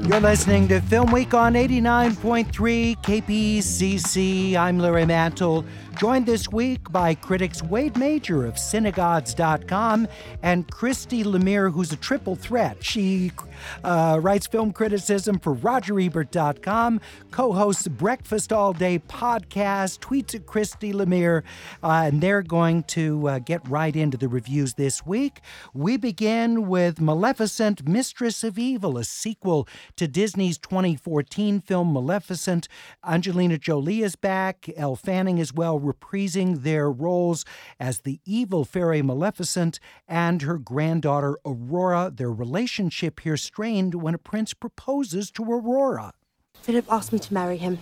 You're listening to Film Week on 89.3 KPCC. I'm Larry Mantle, joined this week by critics Wade Major of Cinegods.com and Christy Lemire, who's a triple threat. She writes film criticism for RogerEbert.com, co-hosts Breakfast All Day podcast, tweets at Christy Lemire, and they're going to get right into the reviews this week. We begin with Maleficent, Mistress of Evil, a sequel to Disney's 2014 film Maleficent. Angelina Jolie is back, Elle Fanning as well, reprising their roles as the evil fairy Maleficent and her granddaughter Aurora. Their relationship here strained when a prince proposes to Aurora. Philip asked me to marry him.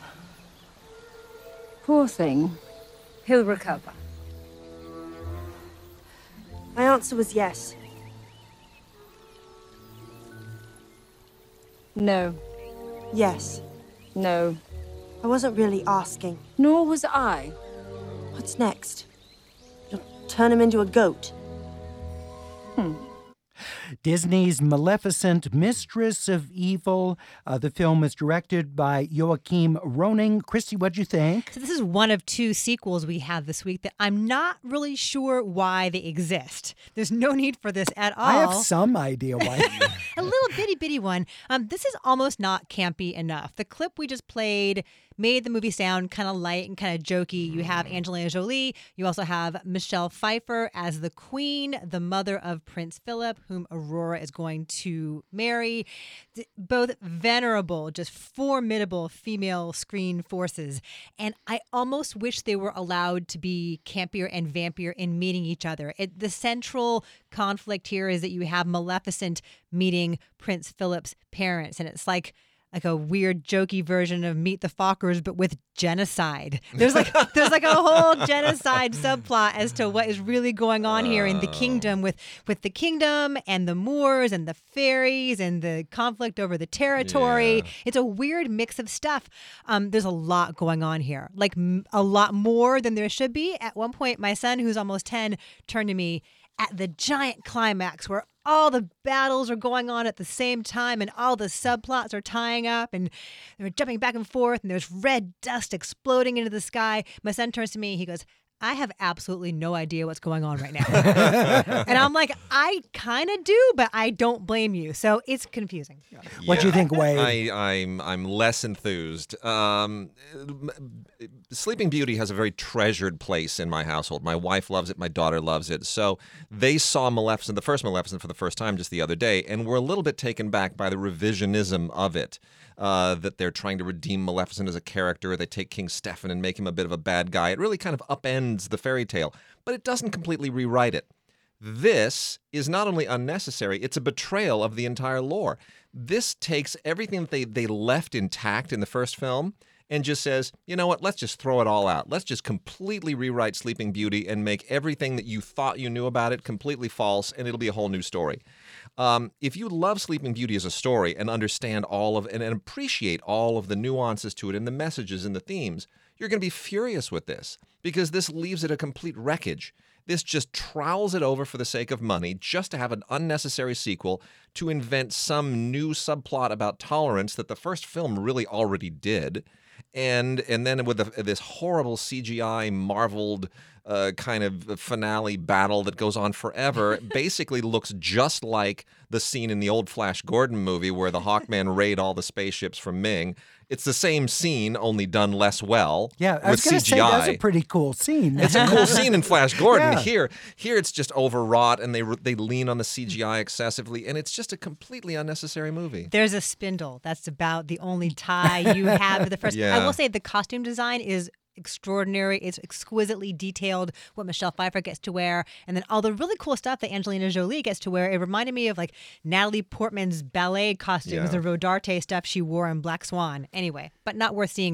Poor thing. He'll recover. My answer was yes. No. Yes. No. I wasn't really asking. Nor was I. What's next? You'll turn him into a goat. Disney's Maleficent, Mistress of Evil. The film is directed by Joachim Roning. Christy, what'd you think? So this is one of two sequels we have this week that I'm not really sure why they exist. There's no need for this at all. I have some idea why. A little bitty one. This is almost not campy enough. The clip we just played made the movie sound kind of light and kind of jokey. You have Angelina Jolie. You also have Michelle Pfeiffer as the queen, the mother of Prince Philip, whom Aurora is going to marry. Both venerable, just formidable female screen forces. And I almost wish they were allowed to be campier and vampier in meeting each other. The central conflict here is that you have Maleficent meeting Prince Philip's parents. And it's like a weird jokey version of Meet the Fockers, but with genocide. There's like a whole genocide subplot as to what is really going on here in the kingdom with the kingdom and the Moors and the fairies and the conflict over the territory. Yeah. It's a weird mix of stuff. There's a lot going on here, like a lot more than there should be. At one point, my son, who's almost 10, turned to me at the giant climax where all the battles are going on at the same time and all the subplots are tying up and they're jumping back and forth and there's red dust exploding into the sky. My son turns to me, he goes, I have absolutely no idea what's going on right now. And I'm like, I kind of do, but I don't blame you. So it's confusing. Yeah. What do you think, Wade? I'm less enthused. Sleeping Beauty has a very treasured place in my household. My wife loves it. My daughter loves it. So they saw Maleficent, the first Maleficent, for the first time just the other day, and were a little bit taken back by the revisionism of it. That they're trying to redeem Maleficent as a character. They take King Stefan and make him a bit of a bad guy. It really kind of upends the fairy tale, but it doesn't completely rewrite it. This is not only unnecessary, it's a betrayal of the entire lore. This takes everything that they left intact in the first film and just says, you know what, let's just throw it all out. Let's just completely rewrite Sleeping Beauty and make everything that you thought you knew about it completely false, and it'll be a whole new story. If you love Sleeping Beauty as a story and understand all of and appreciate all of the nuances to it and the messages and the themes, you're going to be furious with this because this leaves it a complete wreckage. This just trowels it over for the sake of money, just to have an unnecessary sequel to invent some new subplot about tolerance that the first film really already did. And then with this horrible CGI marveled kind of finale battle that goes on forever, basically looks just like the scene in the old Flash Gordon movie where the Hawkmen raid all the spaceships from Ming. It's the same scene, only done less well. Yeah, I was going to say that's a pretty cool scene. It's a cool scene in Flash Gordon. Yeah. Here it's just overwrought, and they lean on the CGI excessively, and it's just a completely unnecessary movie. There's a spindle. That's about the only tie you have to the first. Yeah. I will say the costume design is extraordinary. It's exquisitely detailed what Michelle Pfeiffer gets to wear, and then all the really cool stuff that Angelina Jolie gets to wear. It reminded me of like Natalie Portman's ballet costumes, the Rodarte stuff she wore in Black Swan. Anyway, but not worth seeing for that.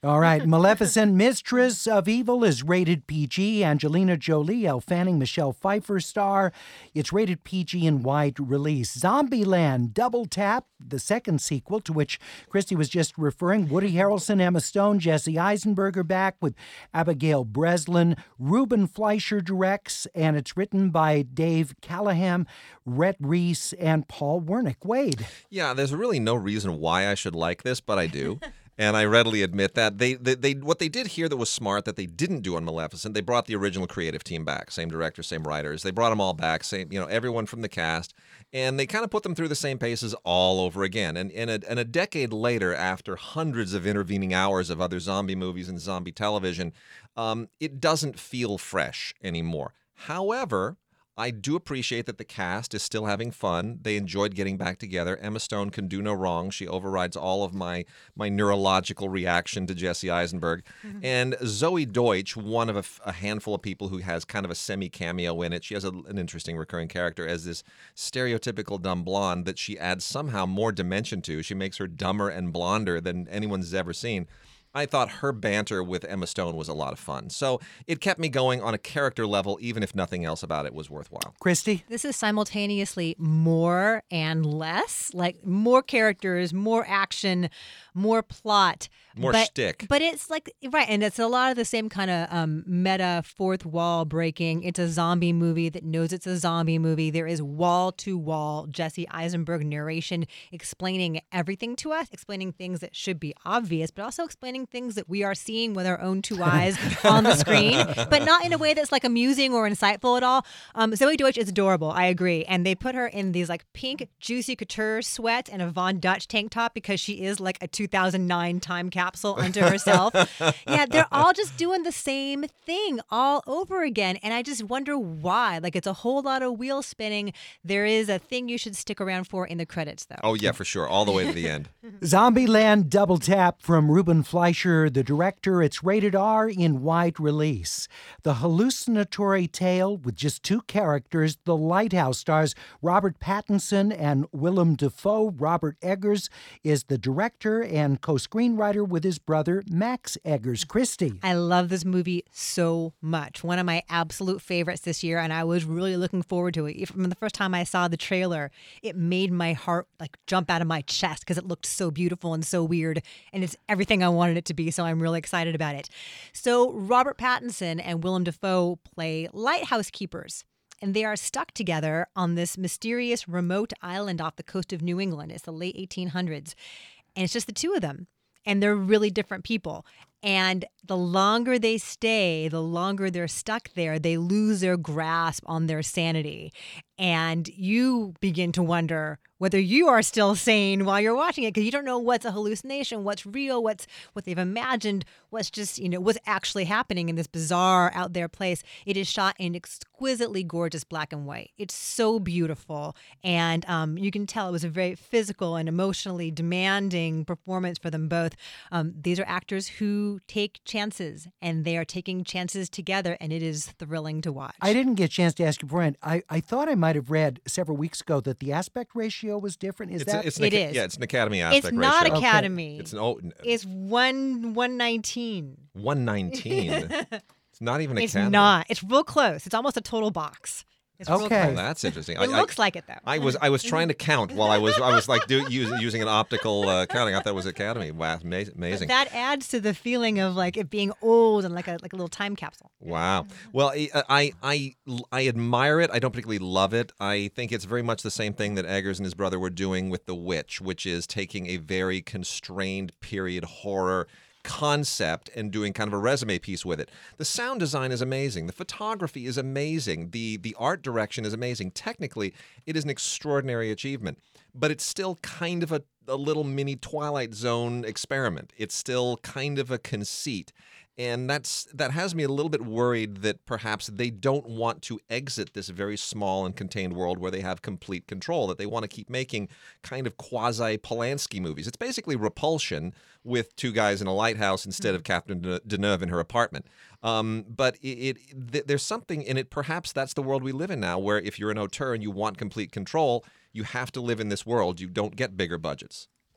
All right. Maleficent, Mistress of Evil is rated PG. Angelina Jolie, Elle Fanning, Michelle Pfeiffer star. It's rated PG in wide release. Zombieland, Double Tap, the second sequel to which Christy was just referring. Woody Harrelson, Emma Stone, Jesse Eisenberg back with Abigail Breslin. Ruben Fleischer directs, and it's written by Dave Callahan, Rhett Reese, and Paul Wernick. Wade. Yeah, there's really no reason why I should like this, but I do. And I readily admit that they what they did here that was smart that they didn't do on Maleficent. They brought the original creative team back, same director, same writers. They brought them all back, same everyone from the cast, and they kind of put them through the same paces all over again. And a decade later, after hundreds of intervening hours of other zombie movies and zombie television, it doesn't feel fresh anymore. However, I do appreciate that the cast is still having fun. They enjoyed getting back together. Emma Stone can do no wrong. She overrides all of my neurological reaction to Jesse Eisenberg. Mm-hmm. And Zoe Deutsch, one of a handful of people who has kind of a semi-cameo in it. She has an interesting recurring character as this stereotypical dumb blonde that she adds somehow more dimension to. She makes her dumber and blonder than anyone's ever seen. I thought her banter with Emma Stone was a lot of fun. So it kept me going on a character level, even if nothing else about it was worthwhile. Christy? This is simultaneously more and less, like more characters, more action, more plot. More shtick. But it's like, right, and it's a lot of the same kind of meta fourth wall breaking. It's a zombie movie that knows it's a zombie movie. There is wall-to-wall Jesse Eisenberg narration explaining everything to us, explaining things that should be obvious, but also explaining things that we are seeing with our own two eyes on the screen, but not in a way that's like amusing or insightful at all. Zoe Deutsch is adorable, I agree. And they put her in these like pink Juicy Couture sweats and a Von Dutch tank top because she is like a 2009 time capsule unto herself. Yeah, they're all just doing the same thing all over again. And I just wonder why. Like, it's a whole lot of wheel spinning. There is a thing you should stick around for in the credits, though. Oh, yeah, for sure. All the way to the end. Zombieland Double Tap from Ruben Fleischer, the director. It's rated R in wide release. The hallucinatory tale with just two characters, The Lighthouse, stars Robert Pattinson and Willem Dafoe. Robert Eggers is the director and co-screenwriter with his brother Max Eggers. Christy. I love this movie so much. One of my absolute favorites this year, and I was really looking forward to it. From the first time I saw the trailer, it made my heart like jump out of my chest because it looked so beautiful and so weird, and it's everything I wanted it to be, so I'm really excited about it. So Robert Pattinson and Willem Dafoe play lighthouse keepers, and they are stuck together on this mysterious remote island off the coast of New England. It's the late 1800s, and it's just the two of them. And they're really different people. And the longer they stay, the longer they're stuck there, they lose their grasp on their sanity. And you begin to wonder whether you are still sane while you're watching it, because you don't know what's a hallucination, what's real, what they've imagined, what's just, what's actually happening in this bizarre out there place. It is shot in exquisitely gorgeous black and white. It's so beautiful. And you can tell it was a very physical and emotionally demanding performance for them both. These are actors who take chances, and they are taking chances together, and it is thrilling to watch. I didn't get a chance to ask you beforehand. I thought I might have read several weeks ago that the aspect ratio was different. It is. Yeah, it's an Academy aspect ratio. It's not Academy. Okay. It's 119. 119. It's not even It's Academy. not. It's real close. It's almost a total box. It's real Okay. close. Oh, that's interesting. It looks like it, though. I was trying to count while I was like using an optical counting. I thought it was Academy. Wow, amazing. But that adds to the feeling of like it being old and like a little time capsule. Wow. Well, I admire it. I don't particularly love it. I think it's very much the same thing that Eggers and his brother were doing with The Witch, which is taking a very constrained period horror concept and doing kind of a resume piece with it. The sound design is amazing. The photography is amazing. The art direction is amazing. Technically, it is an extraordinary achievement, but it's still kind of a little mini Twilight Zone experiment. It's still kind of a conceit. And that has me a little bit worried that perhaps they don't want to exit this very small and contained world where they have complete control, that they want to keep making kind of quasi-Polanski movies. It's basically Repulsion with two guys in a lighthouse instead of Catherine Deneuve in her apartment. But there's something in it, perhaps that's the world we live in now, where if you're an auteur and you want complete control, you have to live in this world. You don't get bigger budgets.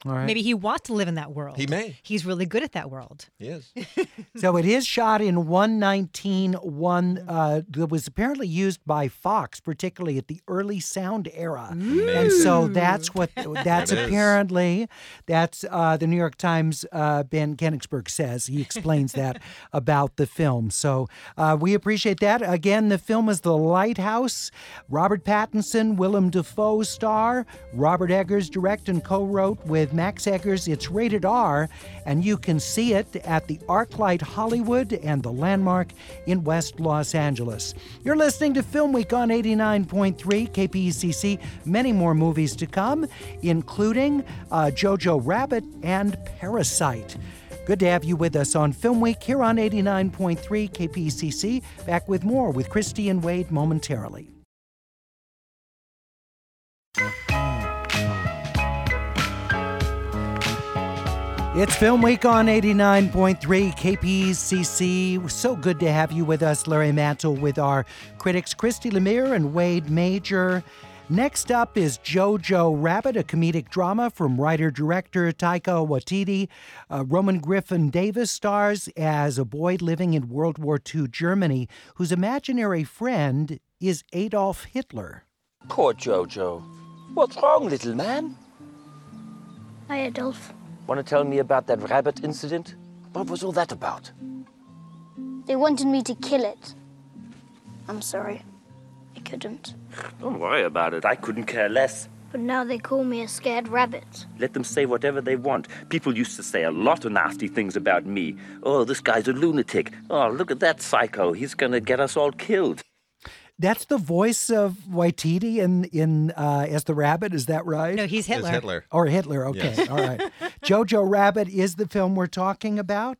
All right. Maybe he wants to live in that world. He may. He's really good at that world. He is. So it is shot in 1:19:1 that was apparently used by Fox, particularly at the early sound era. And so that's It is. apparently, that's the New York Times, Ben Kenigsberg says. He explains that about the film. So we appreciate that. Again, the film is The Lighthouse. Robert Pattinson, Willem Dafoe star. Robert Eggers direct and co-wrote with Max Eggers. It's rated R, and you can see it at the ArcLight Hollywood and the Landmark in West Los Angeles. You're listening to Film Week on 89.3 KPCC. Many more movies to come, including Jojo Rabbit and Parasite. Good to have you with us on Film Week here on 89.3 KPCC. Back with more with Christy and Wade momentarily. It's Film Week on 89.3 KPCC. So good to have you with us, Larry Mantle, with our critics Christy Lemire and Wade Major. Next up is Jojo Rabbit, a comedic drama from writer-director Taika Waititi. Roman Griffin Davis stars as a boy living in World War II Germany whose imaginary friend is Adolf Hitler. Poor Jojo. What's wrong, little man? Hi, Adolf. Want to tell me about that rabbit incident? What was all that about? They wanted me to kill it. I'm sorry. I couldn't. Don't worry about it. I couldn't care less. But now they call me a scared rabbit. Let them say whatever they want. People used to say a lot of nasty things about me. Oh, this guy's a lunatic. Oh, look at that psycho. He's gonna get us all killed. That's the voice of Waititi in as the rabbit, is that right? No, he's Hitler. It's Hitler. Or Hitler, okay, Yes. all right. Jojo Rabbit is the film we're talking about.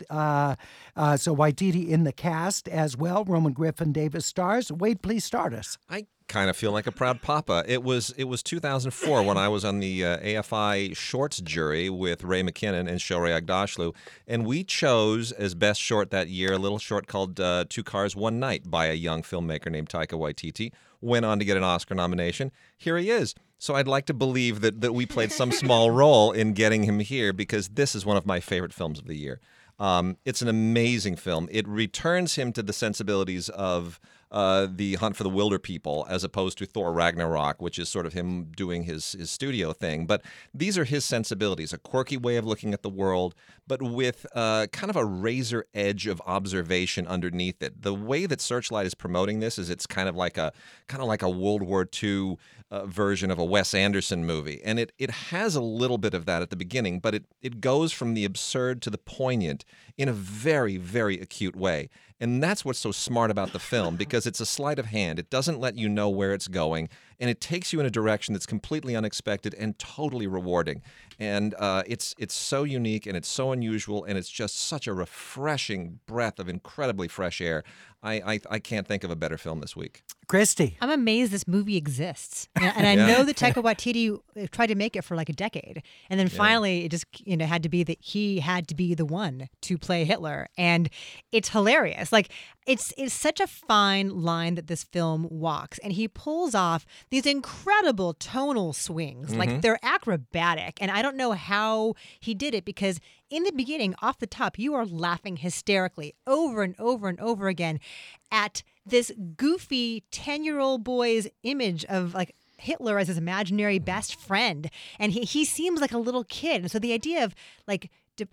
So Waititi in the cast as well. Roman Griffin Davis stars. Wade, please start us. I kind of feel like a proud papa. It was 2004 when I was on the AFI Shorts jury with Ray McKinnon and Shohreh Aghdashloo, and we chose as best short that year a little short called Two Cars, One Night by a young filmmaker named Taika Waititi. Went on to get an Oscar nomination. Here he is. So I'd like to believe that we played some small role in getting him here because this is one of my favorite films of the year. It's an amazing film. It returns him to the sensibilities of the Hunt for the Wilder People as opposed to Thor Ragnarok, which is sort of him doing his studio thing. But these are his sensibilities, a quirky way of looking at the world, but with kind of a razor edge of observation underneath it. The way that Searchlight is promoting this is it's kind of like a World War II version of a Wes Anderson movie. And it has a little bit of that at the beginning, but it goes from the absurd to the poignant in a very, very acute way. And that's what's so smart about the film, because it's a sleight of hand. It doesn't let you know where it's going, and it takes you in a direction that's completely unexpected and totally rewarding. And it's so unique, and it's so unusual, and it's just such a refreshing breath of incredibly fresh air. I can't think of a better film this week. Christy. I'm amazed this movie exists. And I know that Taika Waititi tried to make it for like a decade. And then finally it just had to be that he had to be the one to play Hitler. And it's hilarious. Like it's such a fine line that this film walks. And he pulls off these incredible tonal swings. Like they're acrobatic. And I don't know how he did it, because in the beginning, off the top, you are laughing hysterically over and over and over again at this goofy 10-year-old boy's image of like Hitler as his imaginary best friend. And he seems like a little kid. And so the idea of like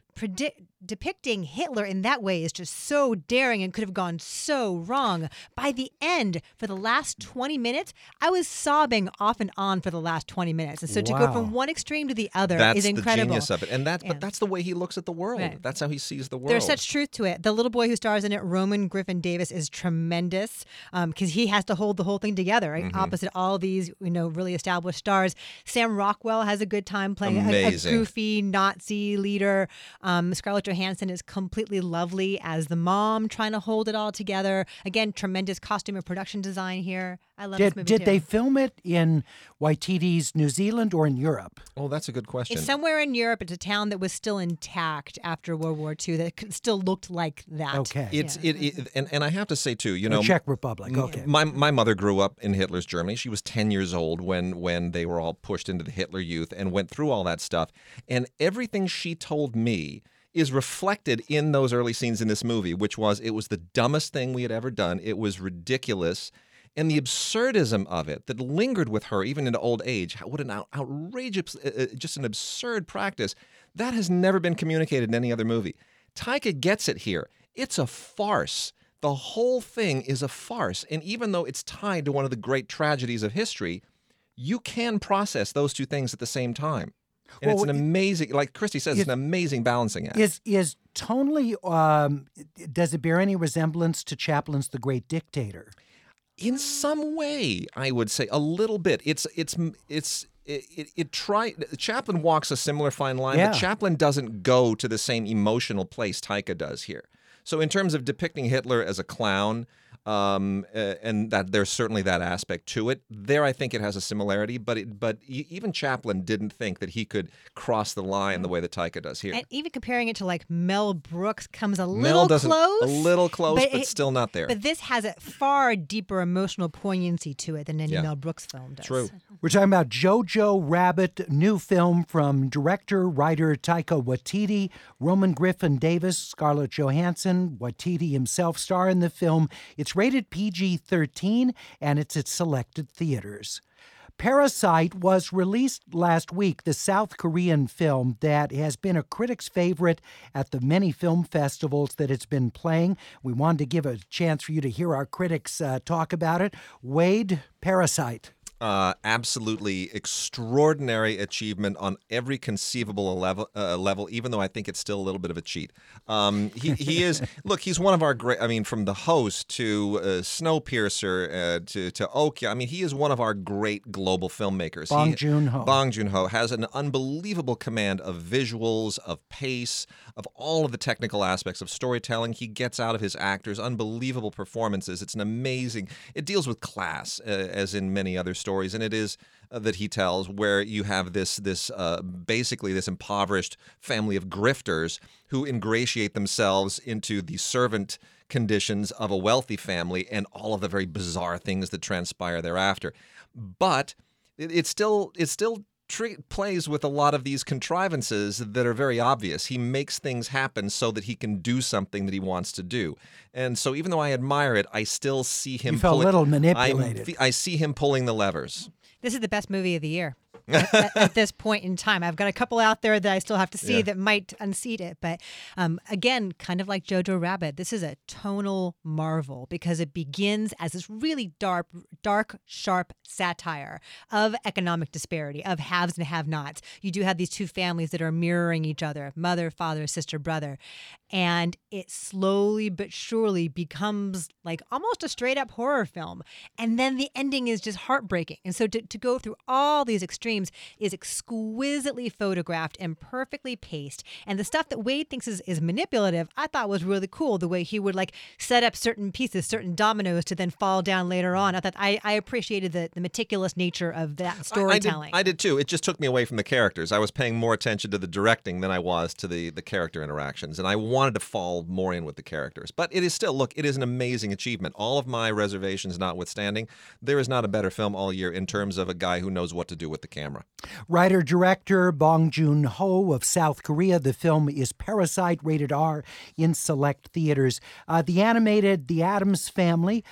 depicting Hitler in that way is just so daring and could have gone so wrong. By the end, for the last 20 minutes, I was sobbing off and on for the last 20 minutes. And so to go from one extreme to the other is incredible. That's the genius of it. And but that's the way he looks at the world. Right. That's how he sees the world. There's such truth to it. The little boy who stars in it, Roman Griffin Davis, is tremendous because he has to hold the whole thing together, right? Opposite all these really established stars. Sam Rockwell has a good time playing a goofy Nazi leader. Scarlett Johansson is completely lovely as the mom trying to hold it all together. Again, tremendous costume and production design here. I love this movie Did too. they film it in Waititi's New Zealand or in Europe? Oh, that's a good question. It's somewhere in Europe. It's a town that was still intact after World War II that still looked like that. Okay. And I have to say too, you know, Czech Republic. Okay. My mother grew up in Hitler's Germany. She was 10 years old when they were all pushed into the Hitler Youth and went through all that stuff. And everything she told me is reflected in those early scenes in this movie, which was it was the dumbest thing we had ever done. It was ridiculous. And the absurdism of it that lingered with her even into old age, what an outrageous, just an absurd practice, that has never been communicated in any other movie. Taika gets it here. It's a farce. The whole thing is a farce. And even though it's tied to one of the great tragedies of history, you can process those two things at the same time. And Well, it's an amazing, like Christy says, it's an amazing balancing act. Is tonally, does it bear any resemblance to Chaplin's The Great Dictator? In some way, I would say a little bit. Chaplin walks a similar fine line, Yeah. but Chaplin doesn't go to the same emotional place Taika does here. So in terms of depicting Hitler as a clown, and that there's certainly that aspect to it. There, I think it has a similarity, but even Chaplin didn't think that he could cross the line the way that Taika does here. And even comparing it to like Mel Brooks comes a Mel little doesn't close. a little close, but still not there. But this has a far deeper emotional poignancy to it than any Yeah. Mel Brooks film does. True. We're talking about Jojo Rabbit, new film from director, writer Taika Waititi, Roman Griffin Davis, Scarlett Johansson, Waititi himself star in the film. It's rated PG-13 and it's at selected theaters. Parasite was released last week, the South Korean film that has been a critic's favorite at the many film festivals that it's been playing. We wanted to give a chance for you to hear our critics talk about it. Wade, Parasite. Absolutely extraordinary achievement on every conceivable level, even though I think it's still a little bit of a cheat. He is, look, he's one of our great, I mean, from The Host to Snowpiercer to Okja, I mean, he is one of our great global filmmakers. Bong Joon-ho. Bong Joon-ho has an unbelievable command of visuals, of pace, of all of the technical aspects of storytelling. He gets out of his actors unbelievable performances. It's an amazing, it deals with class, as in many other stories. And it is that he tells where you have this basically this impoverished family of grifters who ingratiate themselves into the servant conditions of a wealthy family and all of the very bizarre things that transpire thereafter. But it still plays with a lot of these contrivances that are very obvious. He makes things happen so that he can do something that he wants to do. And so even though I admire it, I still see him You felt a little manipulated. I see him pulling the levers. This is the best movie of the year at this point in time. I've got a couple out there that I still have to see that might unseat it. But again, kind of like Jojo Rabbit, this is a tonal marvel because it begins as this really dark, sharp satire of economic disparity, of haves and have-nots. You do have these two families that are mirroring each other, mother, father, sister, brother. And it slowly but surely becomes like almost a straight-up horror film. And then the ending is just heartbreaking. And so to go through all these extremes is exquisitely photographed and perfectly paced. And the stuff that Wade thinks is manipulative, I thought was really cool. The way he would like set up certain pieces, certain dominoes to then fall down later on. I thought I appreciated the meticulous nature of that storytelling. I did too. It just took me away from the characters. I was paying more attention to the directing than I was to the character interactions. And I wanted to fall more in with the characters. But it is still, look, it is an amazing achievement. All of my reservations notwithstanding, there is not a better film all year in terms of a guy who knows what to do with the camera. Writer-director Bong Joon-ho of South Korea. The film is Parasite, rated R, in select theaters. The animated The Addams Family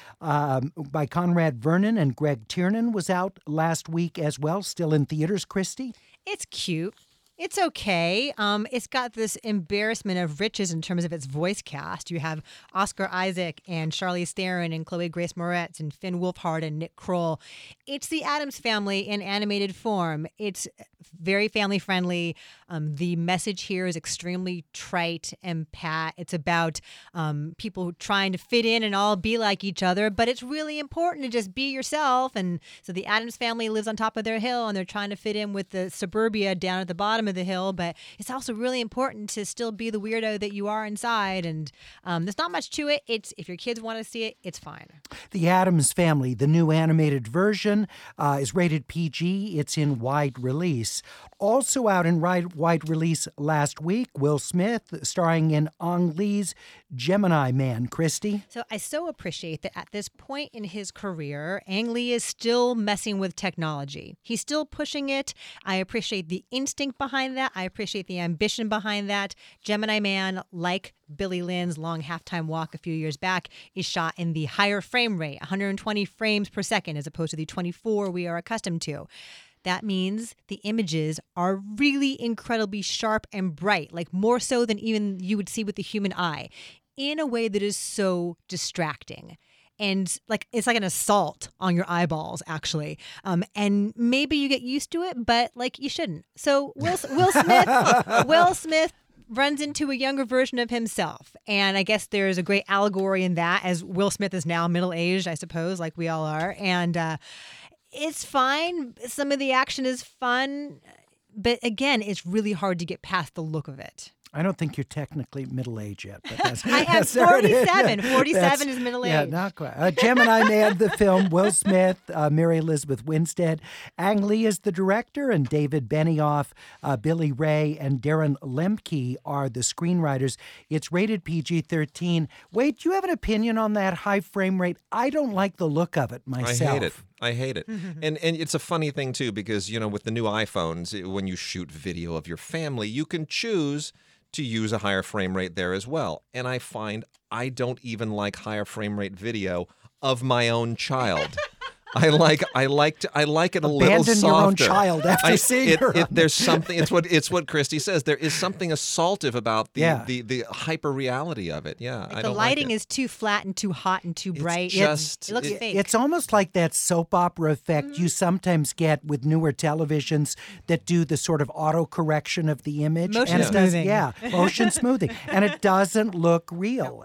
by Conrad Vernon and Greg Tiernan was out last week as well, still in theaters. Christy? It's cute. It's okay. It's got this embarrassment of riches in terms of its voice cast. You have Oscar Isaac and Charlize Theron and Chloe Grace Moretz and Finn Wolfhard and Nick Kroll. It's the Addams Family in animated form. It's very family friendly. The message here is extremely trite and pat. It's about people trying to fit in and all be like each other, but it's really important to just be yourself. And so the Addams Family lives on top of their hill and they're trying to fit in with the suburbia down at the bottom of the hill, but it's also really important to still be the weirdo that you are inside. And there's not much to it. If your kids want to see it, it's fine. The Addams Family, the new animated version, is rated PG. It's in wide release. Also out in wide release last week, Will Smith, starring in Ang Lee's Gemini Man. Christy? So I so appreciate that at this point in his career, Ang Lee is still messing with technology. He's still pushing it. I appreciate the instinct behind that. I appreciate the ambition behind that. Gemini Man, like Billy Lynn's Long Halftime Walk a few years back, is shot in the higher frame rate, 120 frames per second, as opposed to the 24 we are accustomed to. That means the images are really incredibly sharp and bright, like more so than even you would see with the human eye, in a way that is so distracting. And it's like an assault on your eyeballs, actually. And maybe you get used to it, but you shouldn't. So Will Smith runs into a younger version of himself. And I guess there's a great allegory in that, as Will Smith is now middle-aged, I suppose, like we all are. And it's fine. Some of the action is fun. But again, it's really hard to get past the look of it. I don't think you're technically middle-aged yet. But that's, I am 47. 47 is middle-aged. Yeah, not quite. Gemini Man, the film, Will Smith, Mary Elizabeth Winstead. Ang Lee is the director, and David Benioff, Billy Ray, and Darren Lemke are the screenwriters. It's rated PG-13. Wade, do you have an opinion on that high frame rate? I don't like the look of it myself. I hate it. And it's a funny thing, too, because, with the new iPhones, when you shoot video of your family, you can choose to use a higher frame rate there as well. And I find I don't even like higher frame rate video of my own child. I like it a little softer. Abandon your own child after seeing her. There's something. It's what Christy says. There is something assaultive about the hyper reality of it. Yeah, I the don't lighting like it. is too flat and too hot and too bright. It looks fake. It's almost like that soap opera effect you sometimes get with newer televisions that do the sort of auto correction of the image. Motion smoothing. Motion smoothing, and it doesn't look real,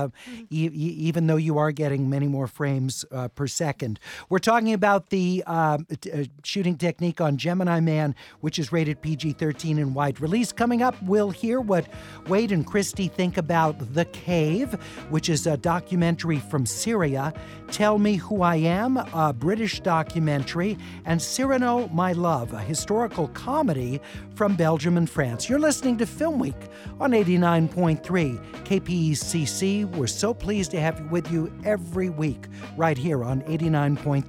even though you are getting many more frames per second. We're talking about the shooting technique on Gemini Man, which is rated PG-13 in wide release. Coming up, we'll hear what Wade and Christy think about The Cave, which is a documentary from Syria, Tell Me Who I Am, a British documentary, and Cyrano, My Love, a historical comedy from Belgium and France. You're listening to Film Week on 89.3 KPCC. We're so pleased to have you with you every week right here on 89.3.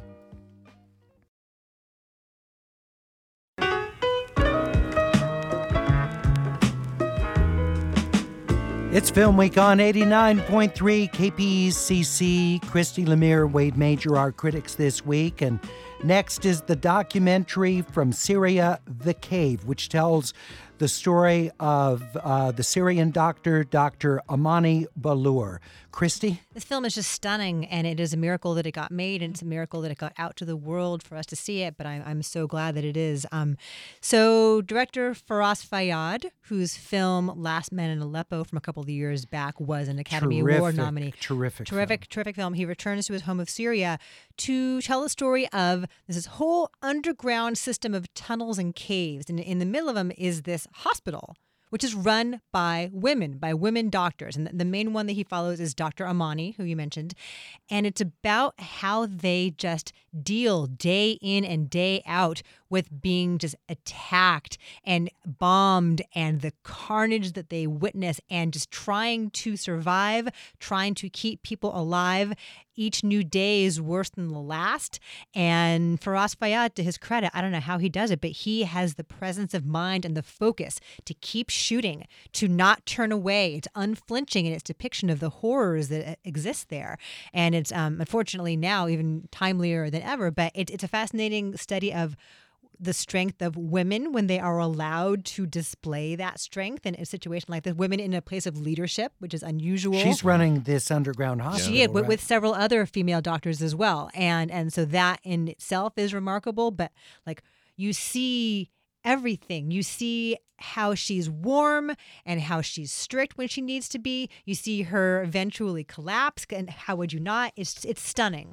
It's Film Week on 89.3 KPCC. Christy Lemire, Wade Major, our critics this week. And next is the documentary from Syria, The Cave, which tells the story of the Syrian doctor, Dr. Amani Balour. Christy? This film is just stunning, and it is a miracle that it got made, and it's a miracle that it got out to the world for us to see it, but I'm so glad that it is. So director Faraz Fayyad, whose film Last Man in Aleppo from a couple of years back was an Academy Award nominee. Terrific film. He returns to his home of Syria to tell the story of this whole underground system of tunnels and caves, and in the middle of them is this hospital, which is run by women doctors. And the main one that he follows is Dr. Amani, who you mentioned. And it's about how they just deal day in and day out with being just attacked and bombed and the carnage that they witness and just trying to survive, trying to keep people alive. Each new day is worse than the last. And Faraz Fayyad, to his credit, I don't know how he does it, but he has the presence of mind and the focus to keep shooting, to not turn away. It's unflinching in its depiction of the horrors that exist there. And it's unfortunately now even timelier than ever, but it's a fascinating study of the strength of women when they are allowed to display that strength in a situation like this. Women in a place of leadership, which is unusual. She's running this underground hospital. She is, with several other female doctors as well. And so that in itself is remarkable. But you see everything. You see how she's warm and how she's strict when she needs to be. You see her eventually collapse, and how would you not? It's stunning.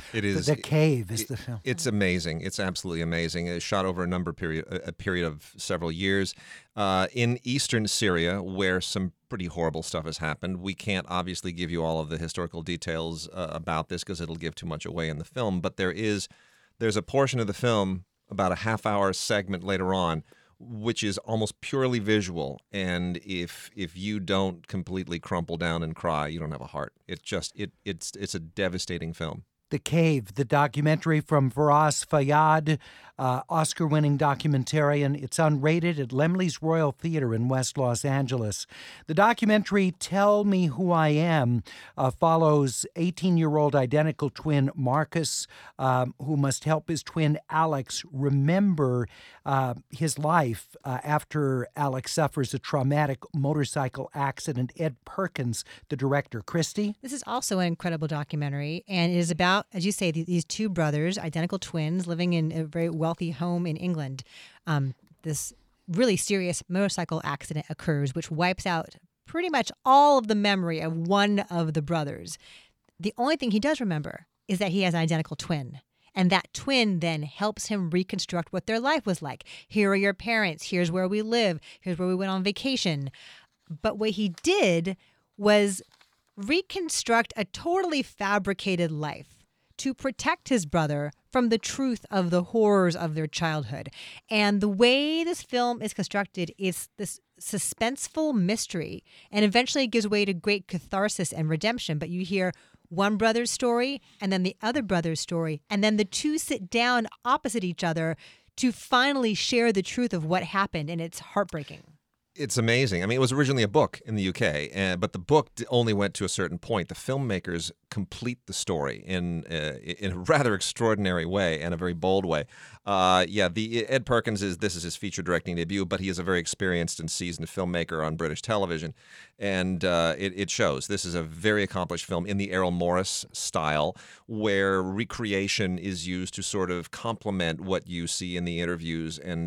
It is. The Cave is the film. It's amazing. It's absolutely amazing. It's shot over a period of several years in eastern Syria, where some pretty horrible stuff has happened. We can't obviously give you all of the historical details about this because it'll give too much away in the film. But there's a portion of the film, about a half-hour segment later on, which is almost purely visual. And if you don't completely crumple down and cry, you don't have a heart. It's a devastating film. The Cave, the documentary from Firas Fayyad, Oscar-winning documentarian. It's unrated at Laemmle's Royal Theater in West Los Angeles. The documentary Tell Me Who I Am follows 18-year-old identical twin Marcus, who must help his twin Alex remember his life after Alex suffers a traumatic motorcycle accident. Ed Perkins, the director. Christy? This is also an incredible documentary, and it is about, as you say, these two brothers, identical twins, living in a very wealthy home in England. This really serious motorcycle accident occurs, which wipes out pretty much all of the memory of one of the brothers. The only thing he does remember is that he has an identical twin. And that twin then helps him reconstruct what their life was like. Here are your parents. Here's where we live. Here's where we went on vacation. But what he did was reconstruct a totally fabricated life to protect his brother from the truth of the horrors of their childhood. And the way this film is constructed is this suspenseful mystery, and eventually it gives way to great catharsis and redemption. But you hear one brother's story and then the other brother's story, and then the two sit down opposite each other to finally share the truth of what happened, and it's heartbreaking. It's amazing. I mean, it was originally a book in the UK, but the book only went to a certain point. The filmmakers complete the story in a rather extraordinary way and a very bold way. Ed Perkins this is his feature directing debut, but he is a very experienced and seasoned filmmaker on British television, and it shows. This is a very accomplished film in the Errol Morris style, where recreation is used to sort of complement what you see in the interviews and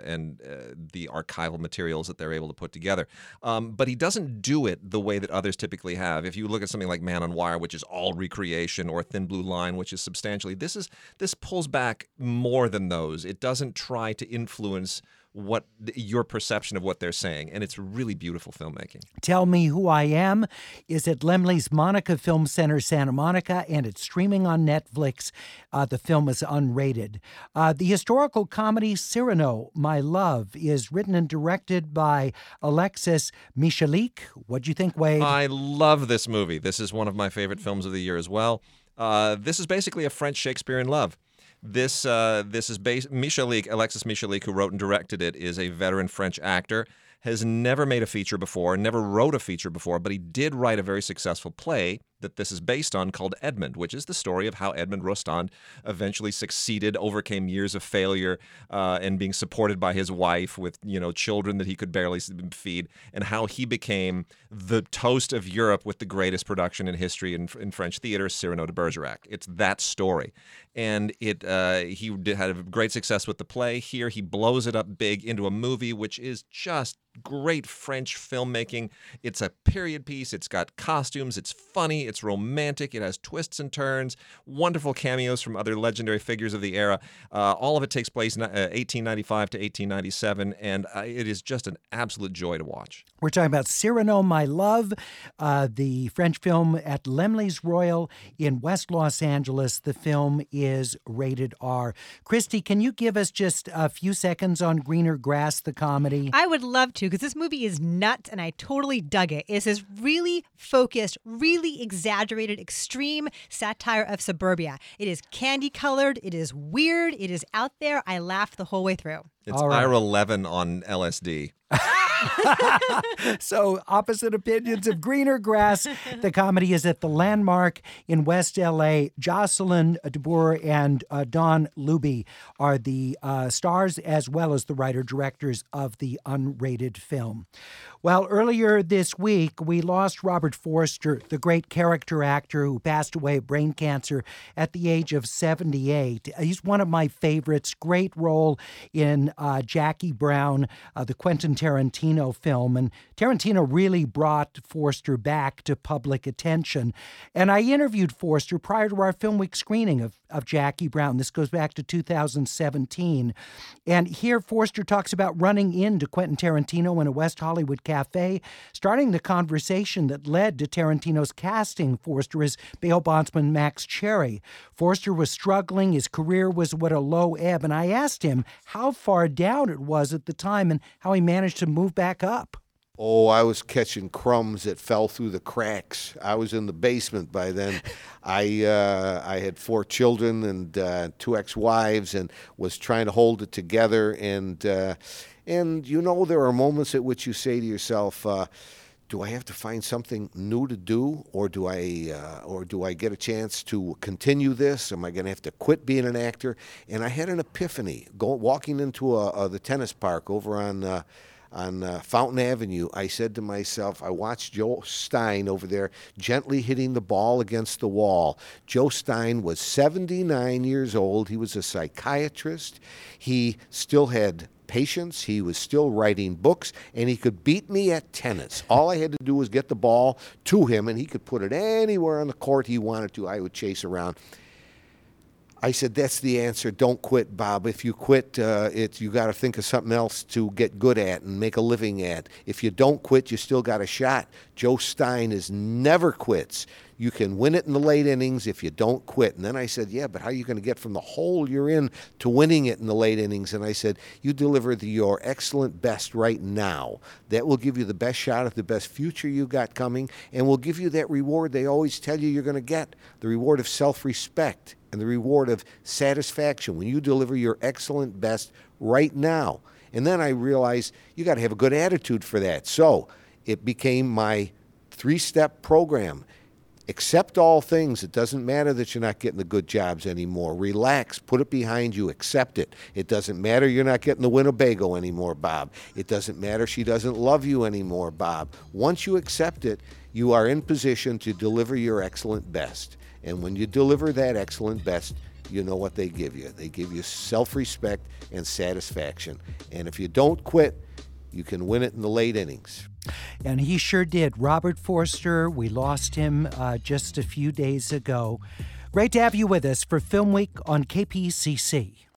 the archival materials that they're able to put together. But he doesn't do it the way that others typically have. If you look at something like Man on Wire, which is all recreation, or Thin Blue Line, which is substantially, this pulls back more than those. It doesn't try to influence what your perception of what they're saying, and it's really beautiful filmmaking. Tell Me Who I Am is at Laemmle's Monica Film Center, Santa Monica, and it's streaming on Netflix. The film is unrated. The historical comedy Cyrano, My Love, is written and directed by Alexis Michalik. What'd you think, Wade? I love this movie. This is one of my favorite films of the year as well. This is basically a French Shakespeare in Love. This is Alexis Michalik, who wrote and directed it, is a veteran French actor, has never made a feature before, never wrote a feature before, but he did write a very successful play that this is based on called Edmund, which is the story of how Edmund Rostand eventually succeeded, overcame years of failure, and being supported by his wife with, children that he could barely feed, and how he became the toast of Europe with the greatest production in history in French theater, Cyrano de Bergerac. It's that story. And he had a great success with the play. Here he blows it up big into a movie, which is just great French filmmaking. It's a period piece. It's got costumes. It's funny. It's romantic. It has twists and turns. Wonderful cameos from other legendary figures of the era. All of it takes place in 1895 to 1897, and it is just an absolute joy to watch. We're talking about Cyrano, My Love, the French film at Laemmle's Royal in West Los Angeles. The film is rated R. Christy, can you give us just a few seconds on Greener Grass, the comedy? I would love to, because this movie is nuts, and I totally dug it. It's this really focused, really exaggerated, extreme satire of suburbia. It is candy-colored. It is weird. It is out there. I laughed the whole way through. It's Ira Levin on LSD. So, opposite opinions of Greener Grass. The comedy is at the Landmark in West L.A. Jocelyn DeBoer and Don Luby are the stars, as well as the writer-directors of the unrated film. Well, earlier this week, we lost Robert Forster, the great character actor who passed away of brain cancer at the age of 78. He's one of my favorites. Great role in Jackie Brown, the Quentin Tarantino Tarantino film, and Tarantino really brought Forster back to public attention. And I interviewed Forster prior to our Film Week screening of Jackie Brown. This goes back to 2017. And here Forster talks about running into Quentin Tarantino in a West Hollywood cafe, starting the conversation that led to Tarantino's casting Forster as bail bondsman Max Cherry. Forster was struggling. His career was at a low ebb. And I asked him how far down it was at the time and how he managed to move back up. Oh, I was catching crumbs that fell through the cracks. I was in the basement by then. I had 4 children and 2 ex-wives and was trying to hold it together. And you know, there are moments at which you say to yourself, do I have to find something new to do, or do I get a chance to continue this? Am I going to have to quit being an actor? And I had an epiphany. Walking into the tennis park over on Fountain Avenue, I said to myself, I watched Joe Stein over there gently hitting the ball against the wall. Joe Stein was 79 years old. He was a psychiatrist. He still had patience. He was still writing books, and he could beat me at tennis. All I had to do was get the ball to him, and he could put it anywhere on the court he wanted to. I would chase around. I said, that's the answer. Don't quit, Bob. If you quit, you got to think of something else to get good at and make a living at. If you don't quit, you still got a shot. Joe Stein never quits. You can win it in the late innings if you don't quit. And then I said, yeah, but how are you going to get from the hole you're in to winning it in the late innings? And I said, you deliver your excellent best right now. That will give you the best shot at the best future you got coming, and will give you that reward they always tell you you're going to get, the reward of self-respect and the reward of satisfaction when you deliver your excellent best right now. And then I realized you got to have a good attitude for that. So it became my 3-step program. Accept all things. It doesn't matter that you're not getting the good jobs anymore. Relax. Put it behind you. Accept it. It doesn't matter you're not getting the Winnebago anymore, Bob. It doesn't matter she doesn't love you anymore, Bob. Once you accept it, you are in position to deliver your excellent best. And when you deliver that excellent best, you know what they give you. They give you self-respect and satisfaction. And if you don't quit, you can win it in the late innings. And he sure did. Robert Forster, we lost him just a few days ago. Great to have you with us for Film Week on KPCC.